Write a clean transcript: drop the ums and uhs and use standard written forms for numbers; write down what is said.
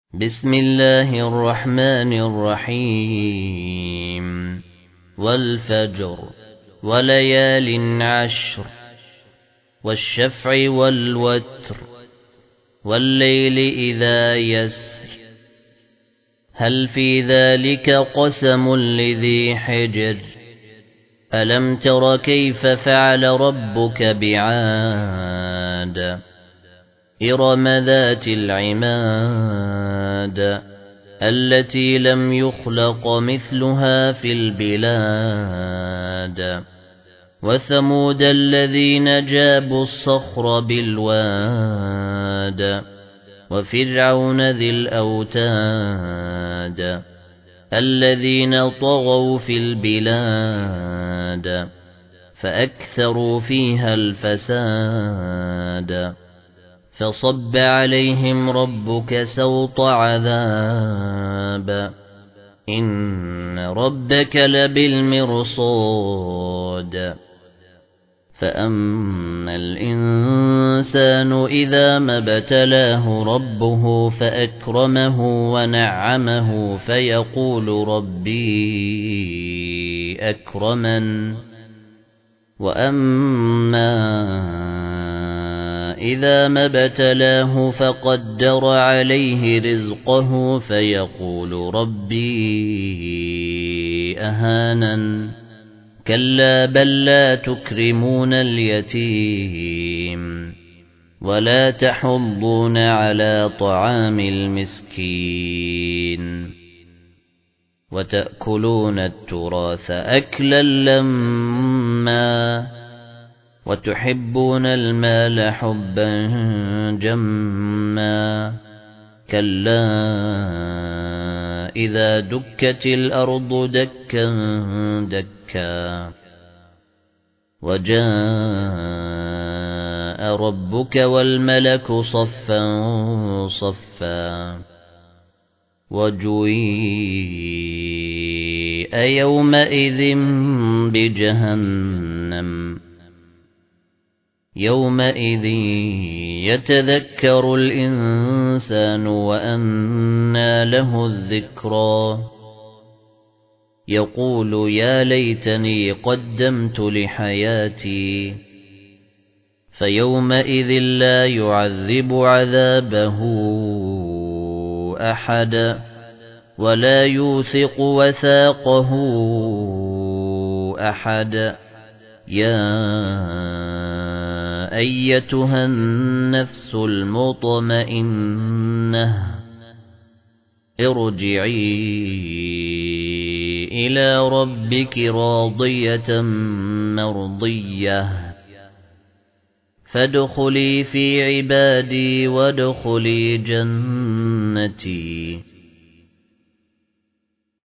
بسم الله الرحمن الرحيم والفجر وليال عشر والشفع والوتر والليل إذا يسر هل في ذلك قسم لذي حجر ألم تر كيف فعل ربك بعاد إرم ذات العماد التي لم يخلق مثلها في البلاد وثمود الذين جابوا الصخر بالواد وفرعون ذي الأوتاد الذين طغوا في البلاد فأكثروا فيها الفساد فصب عليهم ربك سوط عذاب إن ربك لبالمرصاد فأما الإنسان إذا ما ابتلاه ربه فأكرمه ونعمه فيقول ربي أكرمن وأما إذا ما ابتلاه فقدر عليه رزقه فيقول ربي أهانن كلا بل لا تكرمون اليتيم ولا تحضون على طعام المسكين وتأكلون التراث أكلا لما وتحبون المال حبا جما كلا إذا دكت الأرض دكا دكا وجاء ربك والملك صفا صفا وجيء يومئذ بجهنم يومئذ يتذكر الإنسان وأنى له الذكرى يقول يا ليتني قدمت لحياتي فيومئذ لا يعذب عذابه أحد ولا يوثق وثاقه أحد يا أيتها النفس المطمئنة ارجعي إلى ربك راضية مرضية فادخلي في عبادي وادخلي جنتي